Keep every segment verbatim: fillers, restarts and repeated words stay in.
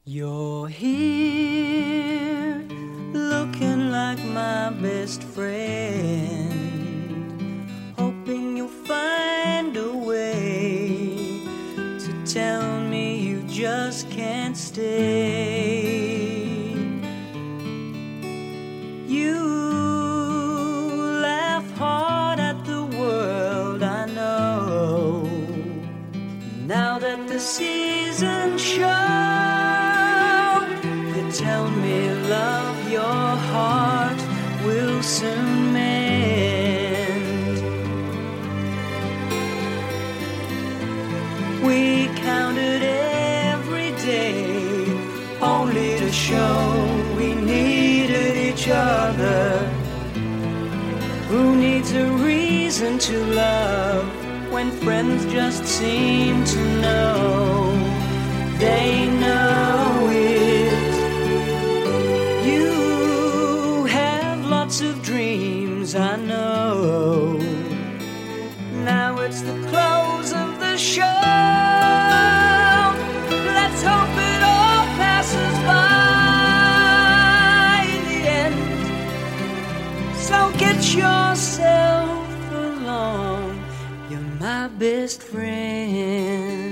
You're here, looking like my best friend, hoping you'll find a way to tell me you just can't stay. You laugh hard at the world, I know, now that the season's show. Tell me, love, your heart will soon mend. We counted every day, only to show we needed each other. Who needs a reason to love when friends just seem to know? They know it. Lots of dreams, I know. Now it's the close of the show. Let's hope it all passes by in the end. So get yourself along, you're my best friend.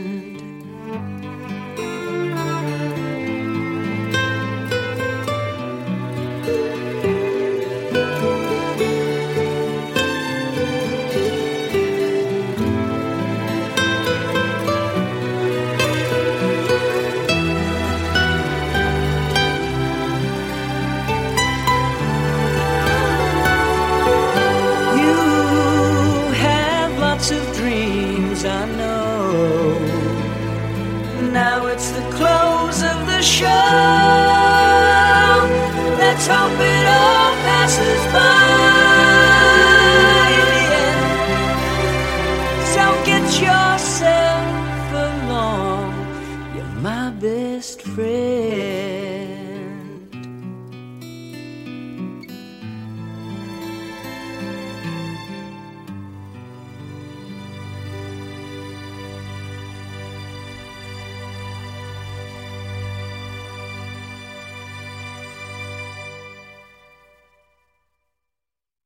Of dreams, I know. Now it's the close of the show. Let's hope it all passes by.